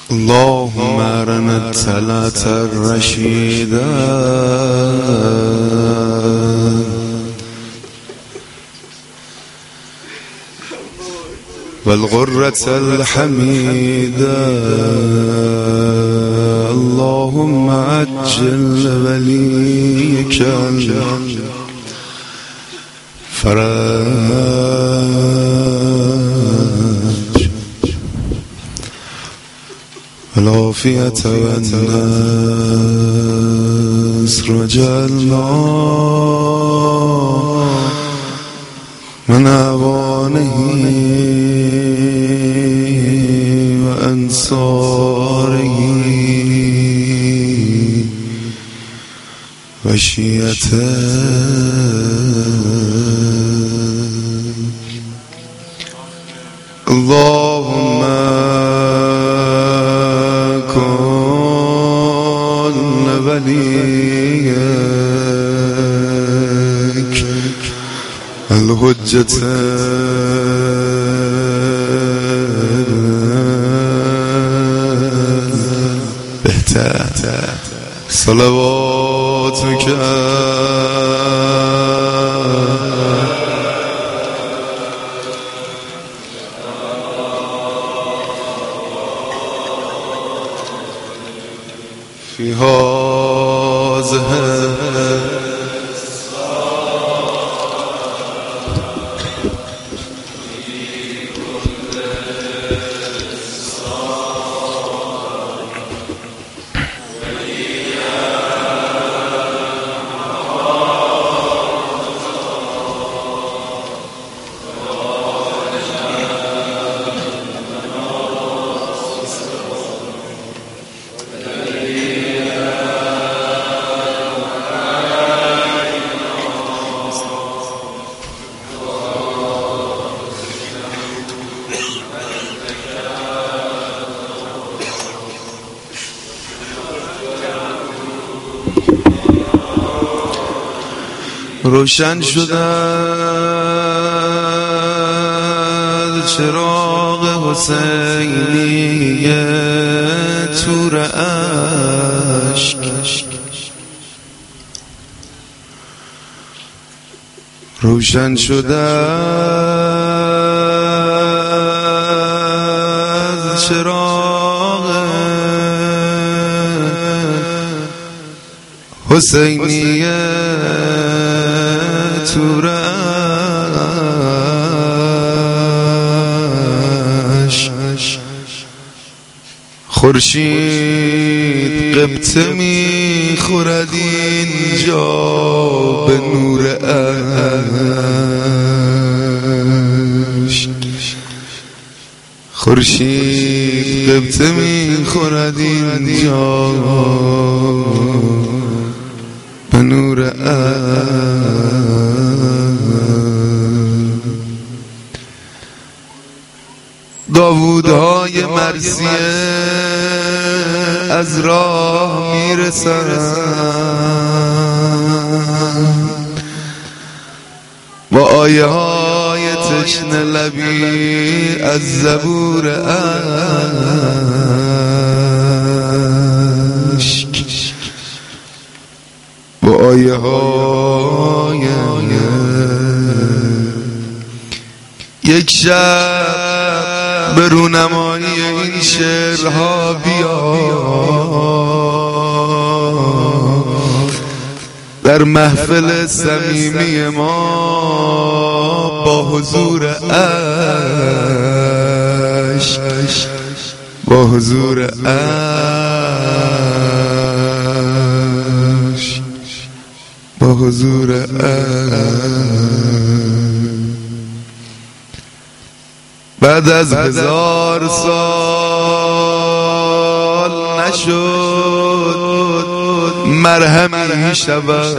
اللهم ارنا الطلعة الرشيدة والغرة الحميدة. اللهم عجل وليك الفرج والعافية والنصر وجعلنا من أعوانه وأنصاره وشيعته. اللهم كن وليك الحجة بهتر صلواتك في هذه روشن شدند چراغ حسینی تور اشک. روشن شدند چراغ حسینی تور اشک. خورشید قبطه میخورد اینجا به نور اشک. خورشید قبطه میخورد اینجا به نور اشک. داوودهای مرثیه از راه میرسند با آیه های تشنه لبی از زبور اشک. با آیه های یک شب به رونمایی این شعرها بیا در محفل صمیمی ما با حضور عشق، با حضور عشق، با حضور عشق. بعد از 1000 سال نشد مرهمی شود.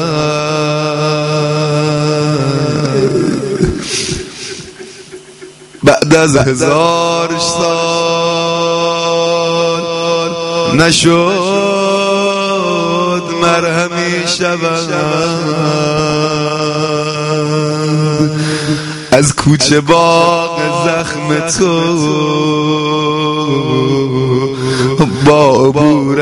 بعد از 1000 سال نشد مرهمی شود. از کوچه باغ زخم تو با عبور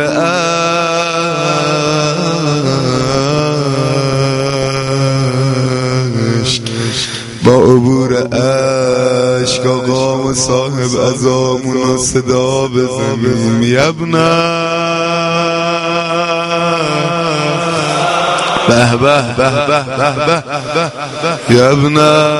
عشق، با عبور عشق آقا و صاحب عزامون صدا بزنیم یبنه به به به به به به یبنه.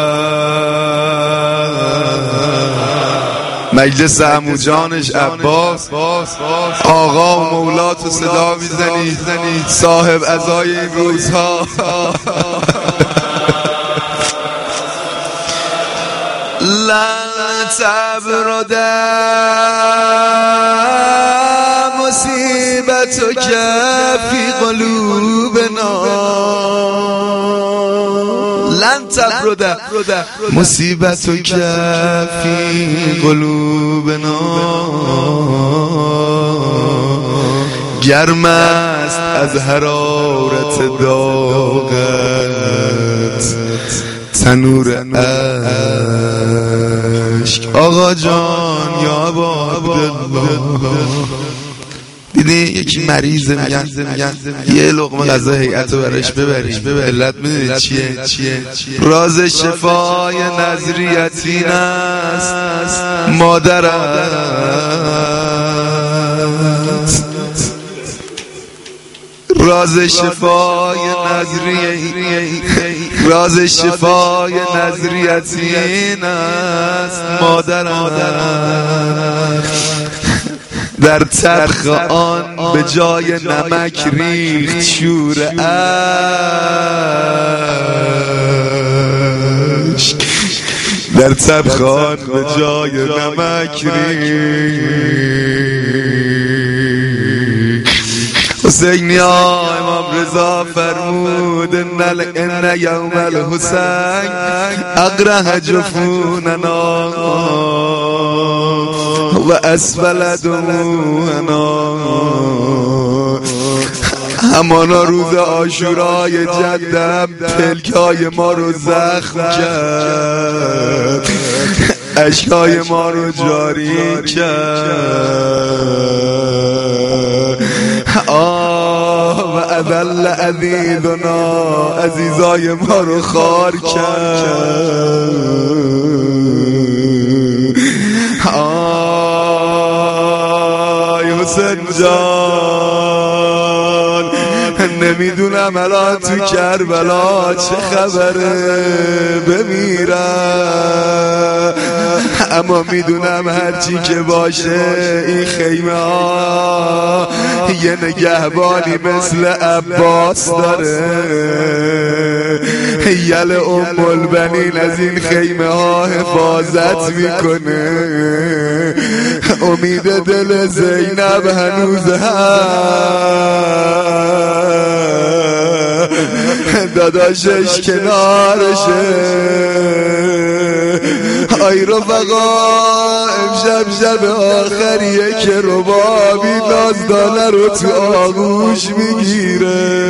مجلس عمو جانش عباس آقا و مولا تو صدا میزنی صاحب عزای این روزها. لن تبرد مصیبتک فی قلوبنا، لن تبرد مصیبتک فی قلوبنا، گرم است از حرارت داغت تنور عشق. آقا جان یا ابا عبدالله، دیدی یکی مریضه میگن یه لقمه غذا هیئت رو براش ببریم، علت میدونی چیه؟ راز شفای نظریت این است مادرت، راز شفای نظریت این است مادرت. در ترخ آن به جای نمک ریخت شور عشق، در ترخ آن به جای نمک ریخت. حسینی امام رضا فرمود ان یوم الحسین اقرح جفوننا و اسفل دموعنا. همانا روز عاشورای جدم پلکای ما رو زخم کرد، اشکای ما رو جاری کرد. و اذل عزیزنا، عزیزای ما رو خار کرد. حسین جان نمیدونم الان تو کربلا چه خبره، بمیرم اما میدونم هرچی که باشه این خیمه ها یه نگهبانی مثل عباس داره. یل ام البنین از این خیمه ها حفاظت میکنه. امید دل زینب هنوز داداشش کنارشه. آی رفقا امشب شب آخریه که ربابی نازدانه رو تو آغوش میگیره.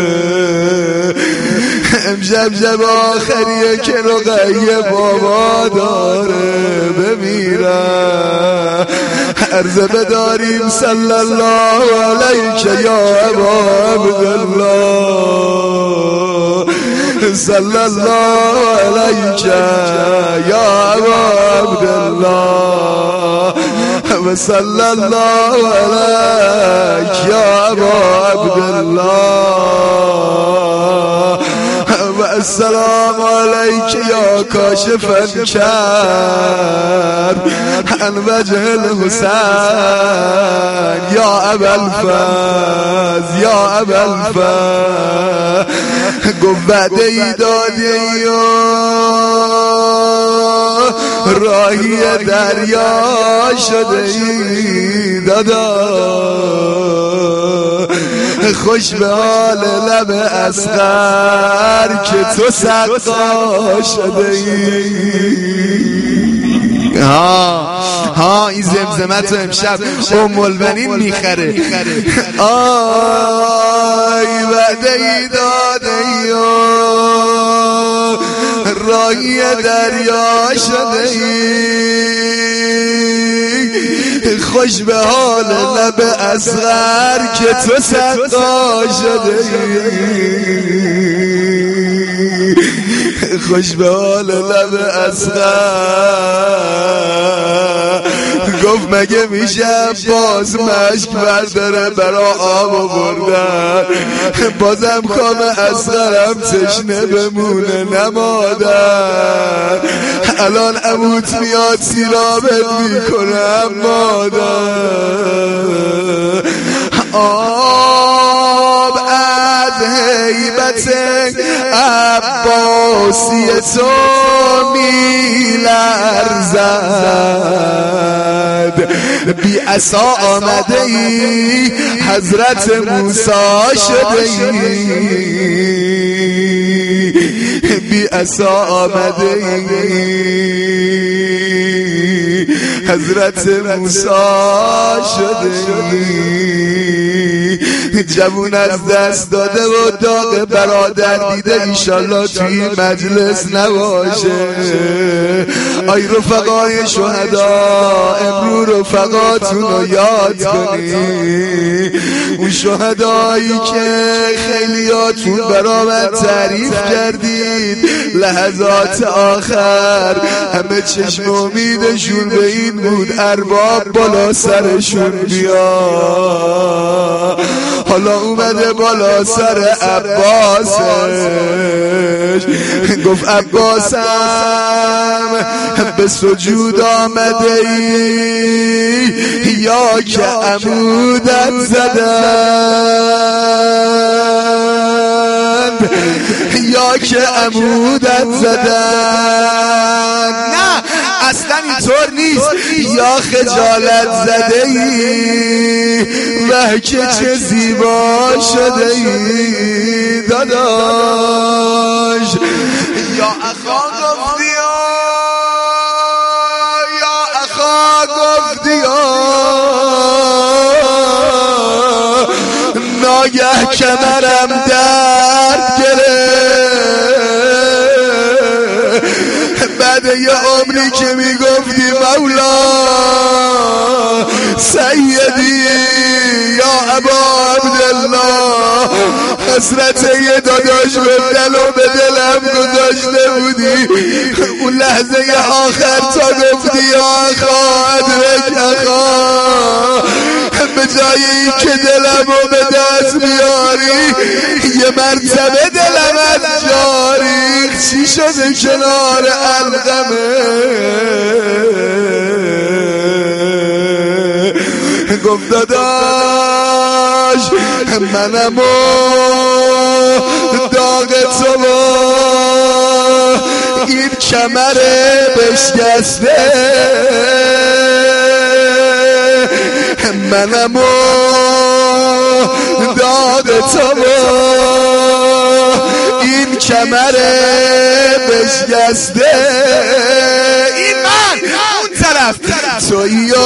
امشب شب آخریه که رقیه بابا داره بمیره. عرض بداریم صلی الله علیک یا ابا عبدالله، صلی الله علیک یا ابا عبدالله، و صلی الله علیک یا ابا عبدالله، و السلام علیک یا کاشف الکرب عن وجه الحسین یا ابا الفضل یا ابا الفضل. گفت وعده ای دادی و راهی دریا شده ای دادا، خوش به حال لب اصغر که تو سقا شده ای. ها این زمزمت رو امشب ام البنین میخره. آی وعده ای داده ای راهی دریا شده ای، خوش به حال لب اصغر که تو سقا شده خوش به حال لب اصغر گفت مگه میشه باز مشک برداره برا آب آوردن بازم کام اصغرم تشنه بمونه نمادر الان عموت میاد سیرابت میکنم مادر آب از هیبت عباسی تو میلرزد بی عصا آمده ای حضرت موسی شده ای بی عصا آمده ای حضرت موسی شده جوون از دست داده و داغ برادر دیده ایشالله توی مجلس نباشه آی رفقای شهدا امرو رفقاتون رو یاد کنی اون شهدایی که خیلیاتون برا من تعریف کردید لحظات آخر همه چشم امیدشون به این بود ارباب بالا سرشون بیا حالا اومده بالا سر عباسش گفت عباسم به سجود آمده ای یا که عمودت زدن یا که عمودت زدن نه اصلا اینطور نیست یا خجالت زده ای و که چه زیبا شده ای داداش یا اخا گفتی یا اخا گفتی ناگه کمرم درد گرفت بعد یه عمری که میگفتی مولا سیدی یا ابا عبدالله حسرت یه داداش به دل و به دلم گذاشته بودی اون لحظه آخر تا گفتی یا اخا ادرک اخا به جای این که دلم رو به دست بیاری یه مرتبه دلم از جاری چی شده کنار علقمه گفت داداش منم و داغ تو با این کمر بشکسته منم و داغ تو با این کمر بشکسته این من اون طرف تویی و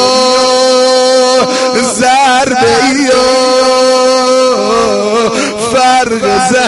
ضربه ای و فرق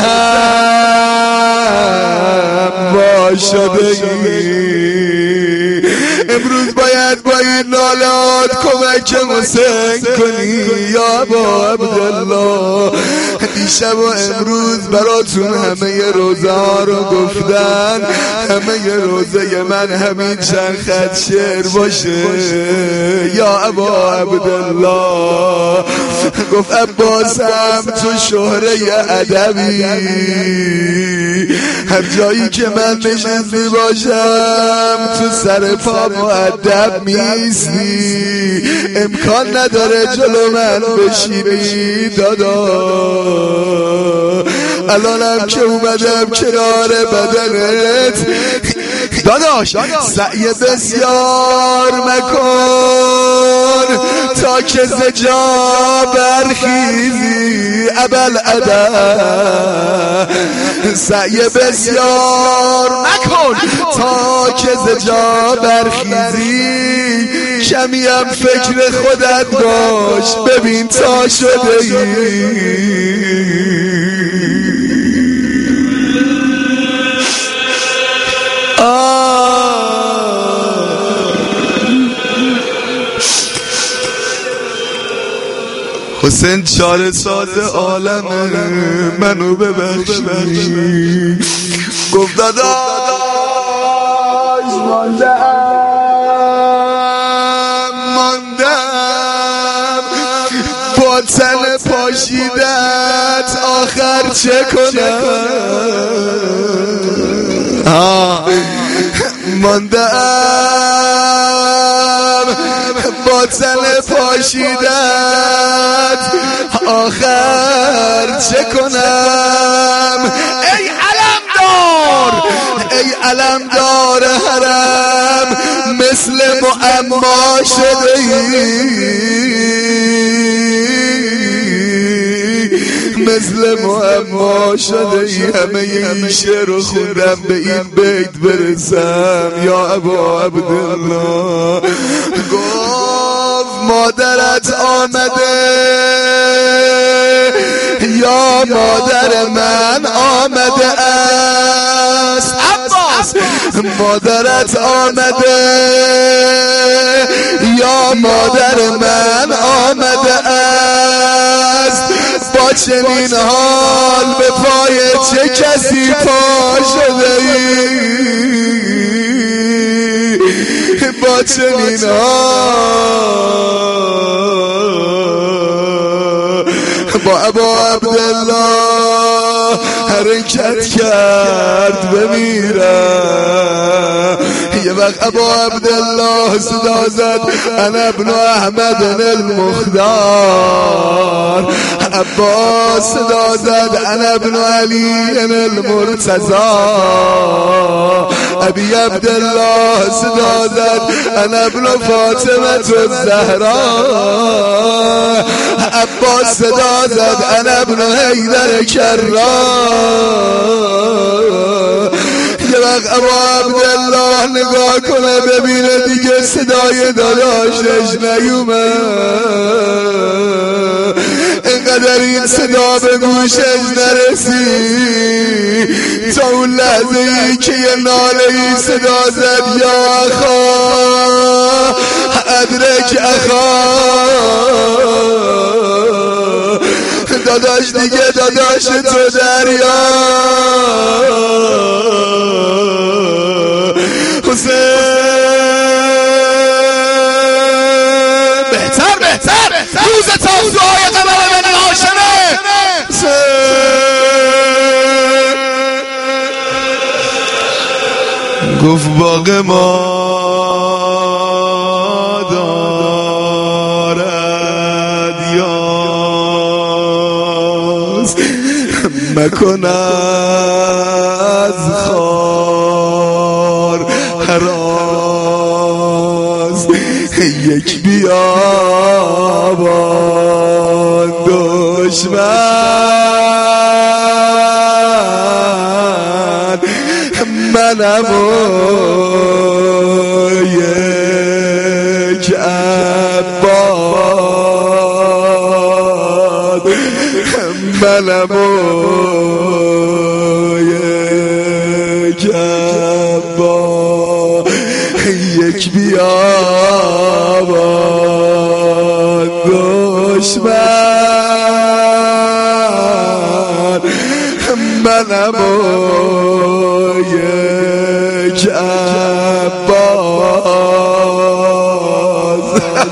زهم با شده ای امروز باید با این نالات کمک حسین کنی یا ابا عبدالله دیشب و امروز براتون همه روزه ها رو گفتن همه روزه من همین چند خط شعر باشه یا ابا عبدالله گفت عباسم تو شهره ادبی هر جایی که من نشسته باشم تو سر پا مؤدب میستی امکان نداره جلو من بشینی دادا الانم که اومدم کنار بدنت داداش سعی بسیار مکن تا که زجا برخیزی ابوالعدد سعی بسیار مکن تا که زجا برخیزی کمی هم فکر خودت باش ببین تا شده ای حسین چاره ساز عالمه منو ببخشی. گفت داداش ماندم با تن پاشیدت آخر چه کنم. ماندم با تن پاشیدت آخر چه کنم. ای علمدار، ای علمدار حرم، مثل معما شده ای، مثل معما شده ای. همه این شعر رو خوندم به این بیت برسم. یا ابا عبدالله گفت مادرت آمده، یا مادر من آمده است. عباس مادرت آمده، یا مادر من آمده است. با چنین حال به پای چه کسی پا شده ای؟ با چنین حال با ابا عبدالله حرکت کرد بمیرم. یه وقت ابا عبدالله صدا زد انا ابن احمد المختار. عباس صدا زد انا ابن علی المرتضی. ابی عبدالله صدا زد انا ابن فاطمه الزهراء. عباس صدا زد انا ابن حیدر کرار. یه وقت ابا عبدالله نگاه کنه ببینه دیگه صدای داداشش نیومد، اینقدر این صدا به گوشش نرسید تا اون لحظه ای که یه ناله ای صدا زد یا اخا ادرک اخا. داداش دیگه داداش تو دریا. بهتر روز تابوهای قمر بن هاشمه. گفت باغ ما دارد یاز، مکن از خار هراز. یک بیابان دشمن منم و یک عباد، منم و یک عباد. یک بیابان دشمن منم و یک عباس.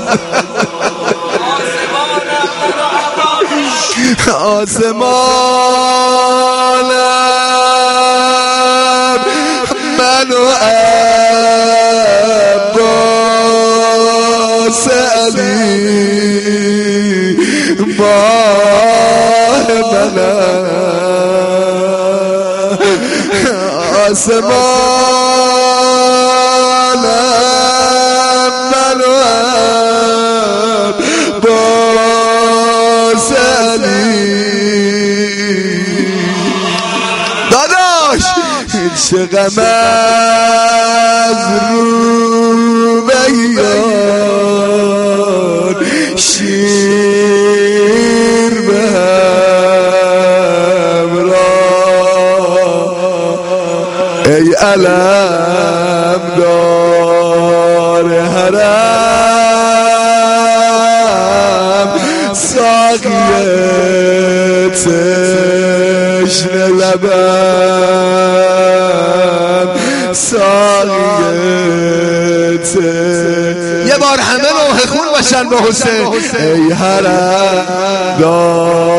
آسمانم من و عباس علی ماه منم. آسمانم من و عباس علی. داداش چه غم از روبیان شیر به همراه. ای علمدار حرم تشنه لبم ساقیت یه بار همه نوح خون باشن به حسین. ای حرم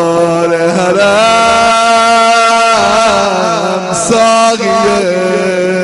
دار حرم ساقیت